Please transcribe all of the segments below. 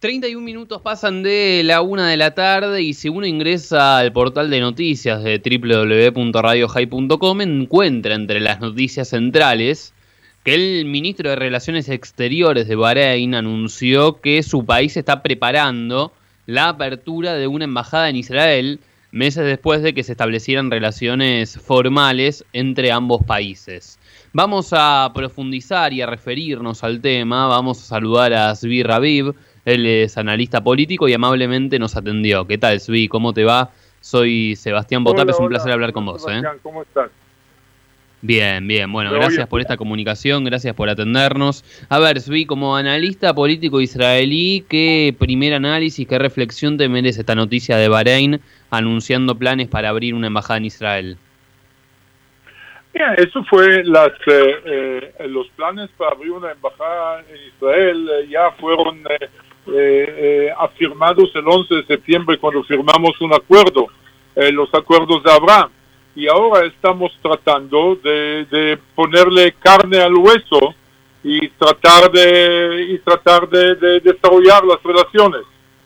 31 minutos pasan de la 1 de la tarde y si uno ingresa al portal de noticias de www.radiohigh.com encuentra entre las noticias centrales que el ministro de Relaciones Exteriores de Bahrein anunció que su país está preparando la apertura de una embajada en Israel meses después de que se establecieran relaciones formales entre ambos países. Vamos a profundizar y a referirnos al tema. Vamos a saludar a Zvi Raviv. Él es analista político y amablemente nos atendió. ¿Qué tal, Zvi? ¿Cómo te va? Soy Sebastián Botap, es un placer hablar con vos. Sebastián, ¿cómo estás? Bien. Bueno, gracias por esta comunicación, gracias por atendernos. A ver, Zvi, como analista político israelí, ¿qué primer análisis, qué reflexión te merece esta noticia de Bahrein anunciando planes para abrir una embajada en Israel? Mira, eso fue los planes para abrir una embajada en Israel ya fueron afirmados el 11 de septiembre cuando firmamos un acuerdo, los acuerdos de Abraham, y ahora estamos tratando de ponerle carne al hueso y tratar de desarrollar las relaciones.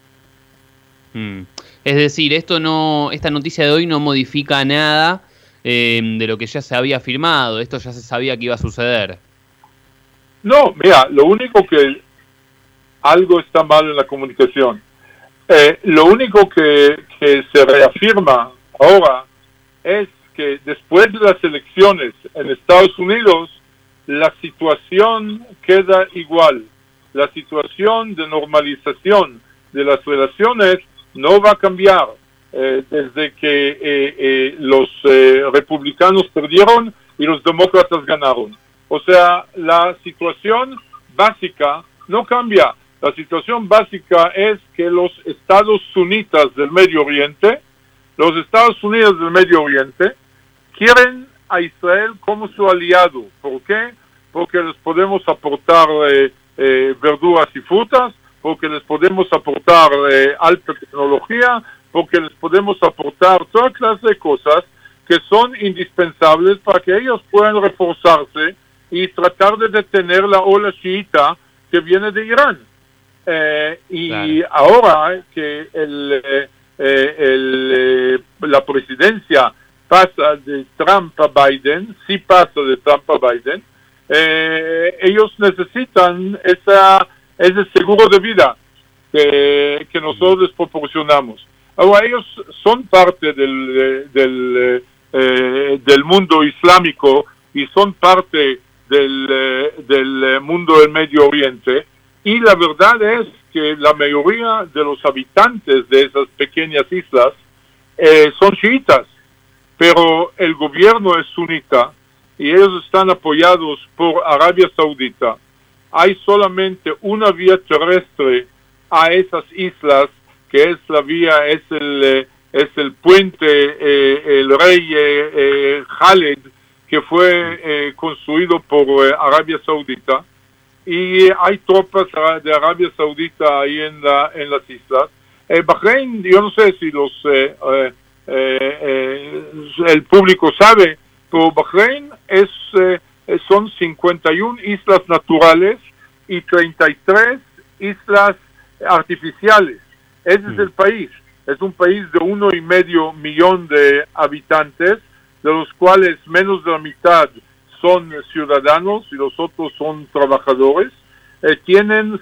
Es decir, esta noticia de hoy no modifica nada de lo que ya se había firmado. Esto ya se sabía que iba a suceder. No, mira, lo único que algo está mal en la comunicación. Lo único que se reafirma ahora es que después de las elecciones en Estados Unidos, la situación queda igual. La situación de normalización de las relaciones no va a cambiar. Desde que los republicanos perdieron y los demócratas ganaron. O sea, la situación básica no cambia. La situación básica es que los estados sunitas del Medio Oriente, los Estados Unidos del Medio Oriente, quieren a Israel como su aliado. ¿Por qué? Porque les podemos aportar verduras y frutas, porque les podemos aportar alta tecnología, porque les podemos aportar toda clase de cosas que son indispensables para que ellos puedan reforzarse y tratar de detener la ola chiita que viene de Irán. Y ahora que la presidencia pasa de Trump a Biden, sí pasa de Trump a Biden, ellos necesitan ese seguro de vida que nosotros les proporcionamos. Ahora, ellos son parte del mundo islámico y son parte del mundo del Medio Oriente, y la verdad es que la mayoría de los habitantes de esas pequeñas islas son chiitas, pero el gobierno es sunita y ellos están apoyados por Arabia Saudita. Hay solamente una vía terrestre a esas islas, que es la vía, es el puente, el rey Khaled, que fue construido por Arabia Saudita, y hay tropas de Arabia Saudita ahí en las islas. Bahrein, yo no sé si el público sabe, pero Bahrein son 51 islas naturales y 33 islas artificiales. Ese es el país. Es un país de 1,5 millón de habitantes, de los cuales menos de la mitad son ciudadanos y los otros son trabajadores. Tienen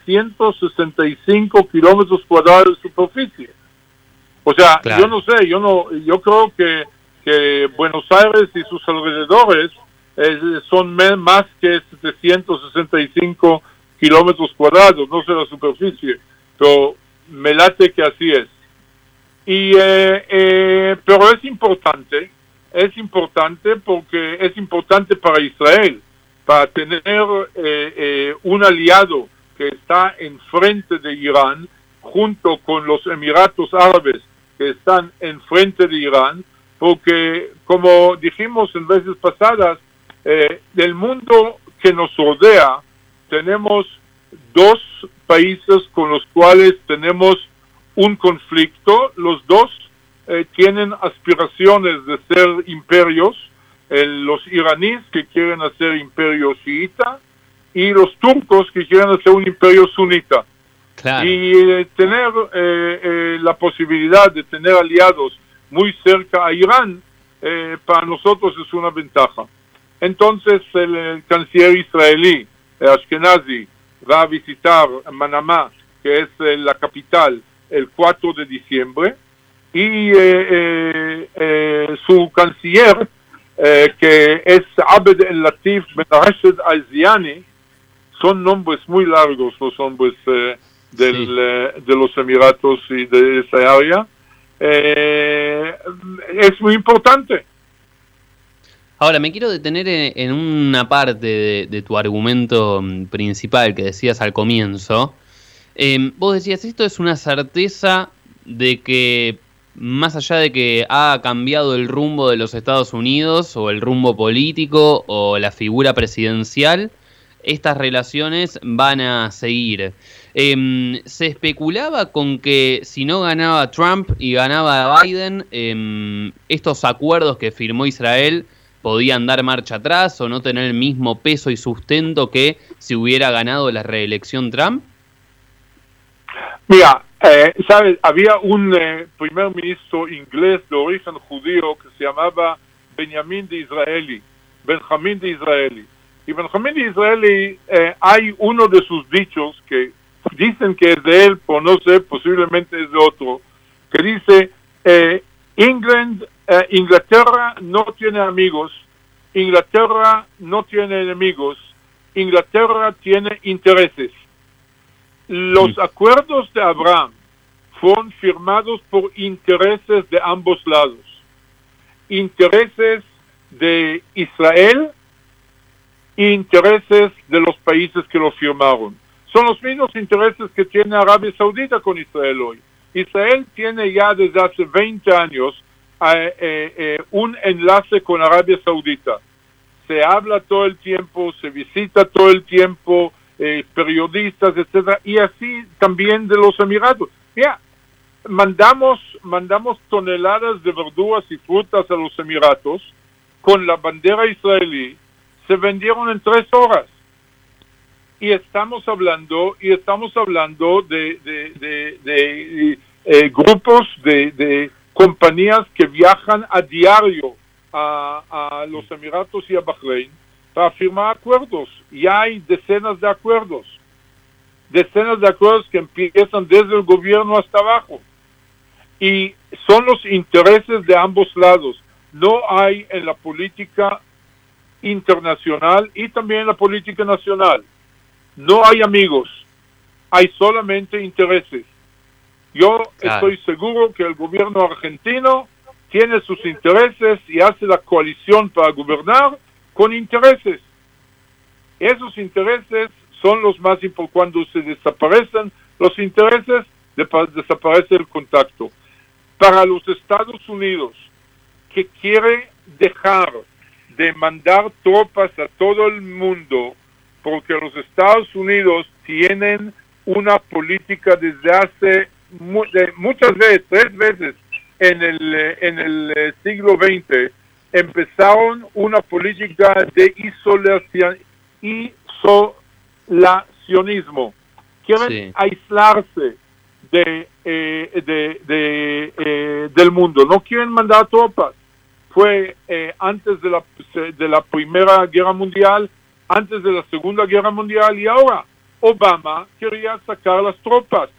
765 kilómetros cuadrados de superficie. O sea, claro. Yo no sé, yo creo que Buenos Aires y sus alrededores son más que 765 kilómetros cuadrados, no sé la superficie, pero me late que así es. Pero es importante porque es importante para Israel, para tener un aliado que está enfrente de Irán, junto con los Emiratos Árabes que están enfrente de Irán, porque como dijimos en veces pasadas, del mundo que nos rodea, tenemos dos países con los cuales tenemos un conflicto. Los dos tienen aspiraciones de ser imperios, los iraníes que quieren hacer imperio chiita y los turcos que quieren hacer un imperio sunita. Claro. Y tener la posibilidad de tener aliados muy cerca a Irán, para nosotros es una ventaja. Entonces el canciller israelí, Ashkenazi, va a visitar Manamá, que es la capital, el 4 de diciembre, y su canciller, que es Abed el-Latif Ben Rashid al-Ziani, son nombres muy largos los nombres de los Emiratos y de esa área, es muy importante. Ahora, me quiero detener en una parte de tu argumento principal que decías al comienzo. Vos decías, esto es una certeza de que, más allá de que ha cambiado el rumbo de los Estados Unidos, o el rumbo político, o la figura presidencial, estas relaciones van a seguir. Se especulaba con que si no ganaba Trump y ganaba Biden, estos acuerdos que firmó Israel podían dar marcha atrás o no tener el mismo peso y sustento que si hubiera ganado la reelección Trump. Mira, ¿sabes? Había un primer ministro inglés de origen judío que se llamaba Benjamín de Israeli. Y Benjamín de Israeli, hay uno de sus dichos que dicen que es de él, pero no sé, posiblemente es de otro, que dice, Inglaterra no tiene amigos, Inglaterra no tiene enemigos, Inglaterra tiene intereses. Los acuerdos de Abraham fueron firmados por intereses de ambos lados. Intereses de Israel e intereses de los países que lo firmaron. Son los mismos intereses que tiene Arabia Saudita con Israel hoy. Israel tiene ya desde hace 20 años un enlace con Arabia Saudita. Se habla todo el tiempo, se visita todo el tiempo, periodistas, etcétera, y así también de los Emiratos. Mira, mandamos toneladas de verduras y frutas a los Emiratos con la bandera israelí, se vendieron en 3 horas. Y estamos hablando de grupos de compañías que viajan a diario a los Emiratos y a Bahrein para firmar acuerdos. Y hay decenas de acuerdos que empiezan desde el gobierno hasta abajo. Y son los intereses de ambos lados. No hay en la política internacional y también en la política nacional. No hay amigos, hay solamente intereses. Yo estoy seguro que el gobierno argentino tiene sus intereses y hace la coalición para gobernar con intereses. Esos intereses son los más importantes. Cuando se desaparecen los intereses, desaparece el contacto. Para los Estados Unidos, que quiere dejar de mandar tropas a todo el mundo, porque los Estados Unidos tienen una política desde hace muchas veces, 3 veces en el siglo XX, empezaron una política de isolacionismo. Quieren aislarse del mundo, no quieren mandar tropas. Fue antes de la Primera Guerra Mundial, antes de la Segunda Guerra Mundial, y ahora Obama quería sacar las tropas.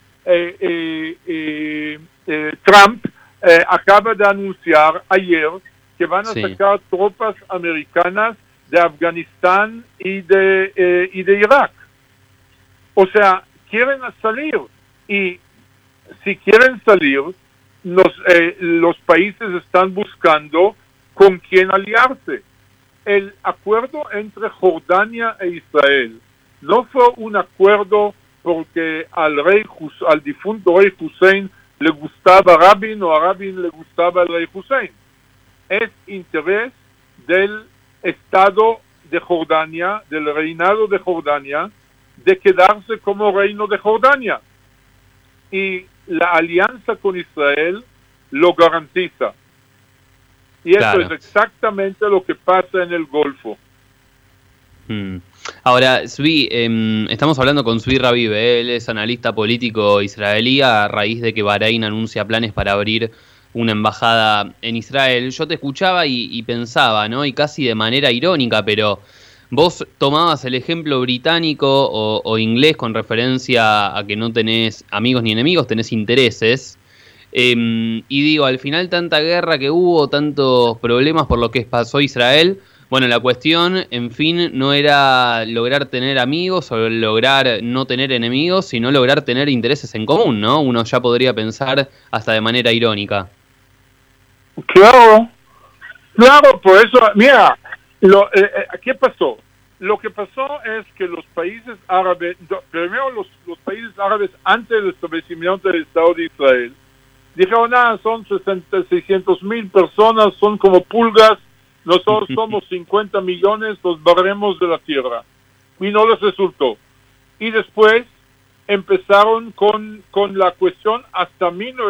Trump acaba de anunciar ayer que van a sacar tropas americanas de Afganistán y de Irak. O sea, quieren salir, y si quieren salir, los países están buscando con quién aliarse. El acuerdo entre Jordania e Israel no fue un acuerdo porque al difunto rey Hussein le gustaba Rabin o a Rabin le gustaba el rey Hussein. Es interés del Estado de Jordania, del reinado de Jordania, de quedarse como reino de Jordania. Y la alianza con Israel lo garantiza. Y eso es exactamente lo que pasa en el Golfo. Ahora, Zvi, estamos hablando con Zvi Raviv, él es analista político israelí a raíz de que Bahrein anuncia planes para abrir una embajada en Israel. Yo te escuchaba y pensaba, ¿no? Y casi de manera irónica, pero vos tomabas el ejemplo británico o inglés con referencia a que no tenés amigos ni enemigos, tenés intereses. Y digo, al final tanta guerra que hubo, tantos problemas por lo que pasó Israel. Bueno, la cuestión, en fin, no era lograr tener amigos o lograr no tener enemigos, sino lograr tener intereses en común, ¿no? Uno ya podría pensar hasta de manera irónica. Claro, por eso, mira, ¿qué pasó? Lo que pasó es que los países árabes, primero los países árabes antes del establecimiento del Estado de Israel, dijeron, son 600,000 personas, son como pulgas, nosotros somos 50 millones, nos barremos de la tierra. Y no les resultó. Y después empezaron con la cuestión hasta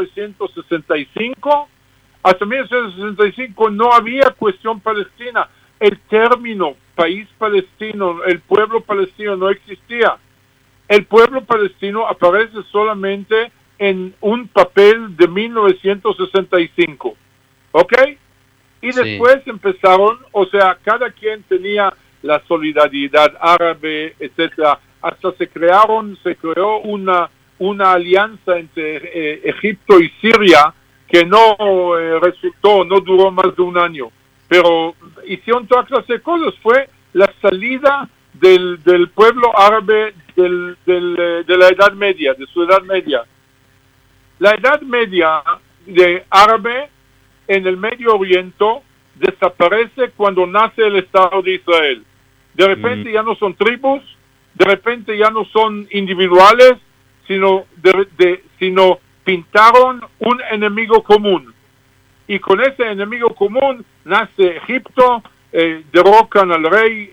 1965. Hasta 1965 no había cuestión palestina. El término país palestino, el pueblo palestino no existía. El pueblo palestino aparece solamente en un papel de 1965. ¿Ok? Y después empezaron, o sea, cada quien tenía la solidaridad árabe, etcétera. Hasta se creó una alianza entre Egipto y Siria que no resultó, no duró más de un año. Pero hicieron toda clase de cosas. Fue la salida del pueblo árabe de la Edad Media, de su Edad Media. La Edad Media de árabe en el Medio Oriente desaparece cuando nace el Estado de Israel. De repente ya no son tribus, de repente ya no son individuales, sino pintaron un enemigo común. Y con ese enemigo común nace Egipto, derrocan al rey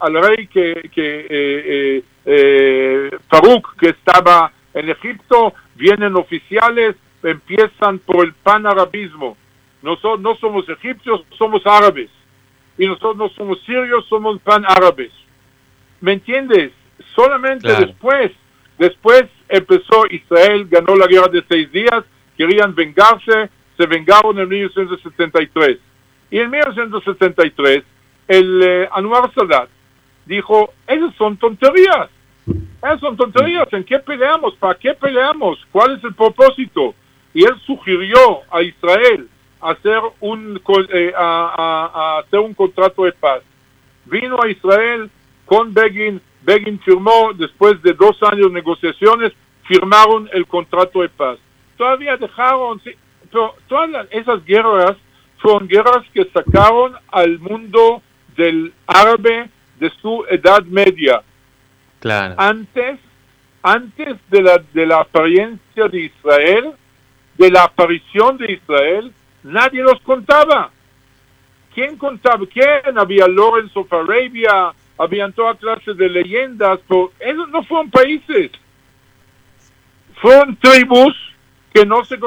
Farouk, que estaba en Egipto, vienen oficiales, empiezan por el panarabismo. Nosotros no somos egipcios, somos árabes. Y nosotros no somos sirios, somos panárabes. ¿Me entiendes? Solamente claro. Después empezó Israel, ganó la guerra de 6 días, querían vengarse, se vengaron en 1973. Y en 1973, el Anwar Sadat dijo, esas son tonterías. ¿En qué peleamos? ¿Para qué peleamos? ¿Cuál es el propósito? Y él sugirió a Israel hacer un contrato de paz. Vino a Israel con Begin firmó, después de 2 años de negociaciones, firmaron el contrato de paz. Todavía dejaron, pero todas esas guerras fueron guerras que sacaron al mundo del árabe de su Edad Media. Claro. Antes de la apariencia de Israel, de la aparición de Israel, nadie los contaba. ¿Quién contaba? ¿Quién? Había Lawrence of Arabia, habían toda clase de leyendas, pero esos no fueron países. Fueron tribus que no se...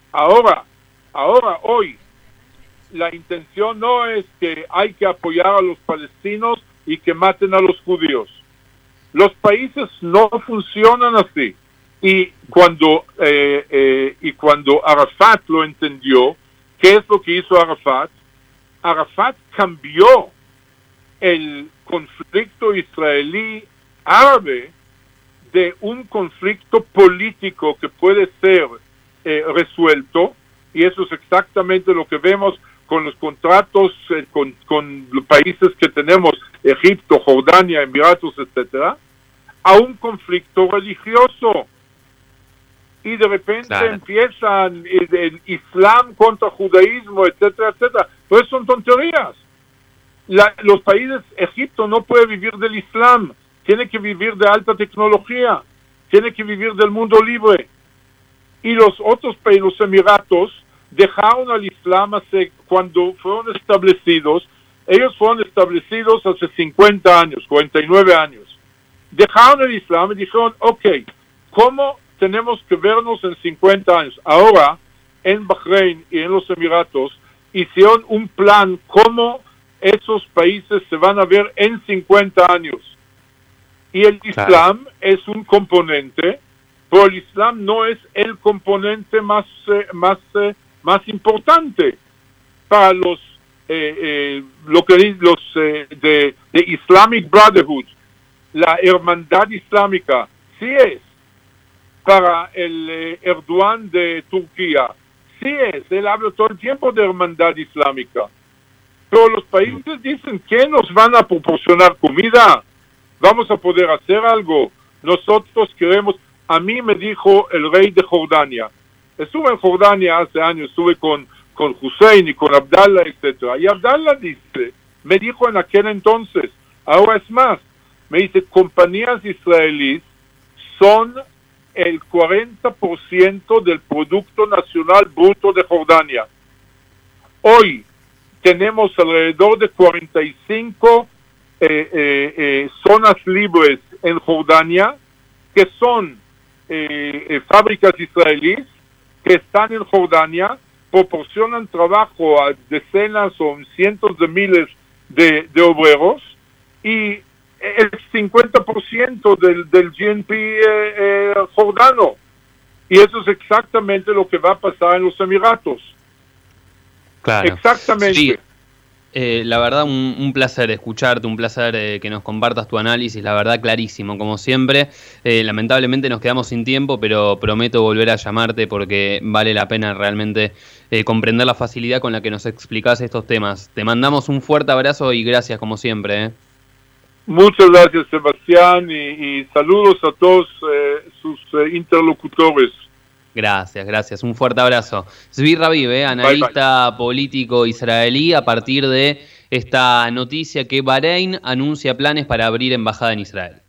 Hoy, la intención no es que hay que apoyar a los palestinos y que maten a los judíos. Los países no funcionan así. Y cuando Arafat lo entendió, ¿qué es lo que hizo Arafat? Arafat cambió el conflicto israelí-árabe de un conflicto político que puede ser resuelto, y eso es exactamente lo que vemos con los contratos con los países que tenemos, Egipto, Jordania, Emiratos, etcétera, a un conflicto religioso. Y de repente empiezan el Islam contra judaísmo, etcétera, etcétera. Pues son tonterías. Los países, Egipto no puede vivir del Islam, tiene que vivir de alta tecnología, tiene que vivir del mundo libre. Y los otros países, los Emiratos, dejaron al Islam cuando fueron establecidos. Ellos fueron establecidos hace 50 años, 49 años. Dejaron el Islam y dijeron, ¿cómo tenemos que vernos en 50 años? Ahora, en Bahrein y en los Emiratos, hicieron un plan cómo esos países se van a ver en 50 años. Y el Islam es un componente, pero el Islam no es el componente más importante para los de Islamic Brotherhood, la hermandad islámica. Sí es para el Erdogan de Turquía. Sí es, él habla todo el tiempo de hermandad islámica. Pero los países dicen que nos van a proporcionar comida, vamos a poder hacer algo. Nosotros queremos. A mí me dijo el rey de Jordania. Estuve en Jordania hace años, estuve con Hussein y con Abdallah, etcétera. Y Abdallah me dijo en aquel entonces, ahora es más, me dice, compañías israelíes son el 40% del Producto Nacional Bruto de Jordania. Hoy tenemos alrededor de 45 zonas libres en Jordania, que son fábricas israelíes que están en Jordania, proporcionan trabajo a decenas o cientos de miles de obreros, y el 50% del GNP jordano. Y eso es exactamente lo que va a pasar en los Emiratos. Claro. Exactamente. Sí. La verdad, un placer escucharte, un placer que nos compartas tu análisis, la verdad, clarísimo, como siempre. Lamentablemente nos quedamos sin tiempo, pero prometo volver a llamarte porque vale la pena realmente comprender la facilidad con la que nos explicás estos temas. Te mandamos un fuerte abrazo y gracias, como siempre. Muchas gracias, Sebastián, y saludos a todos sus interlocutores. Gracias. Un fuerte abrazo. Zvi Raviv, analista político israelí, a partir de esta noticia que Bahrein anuncia planes para abrir embajada en Israel.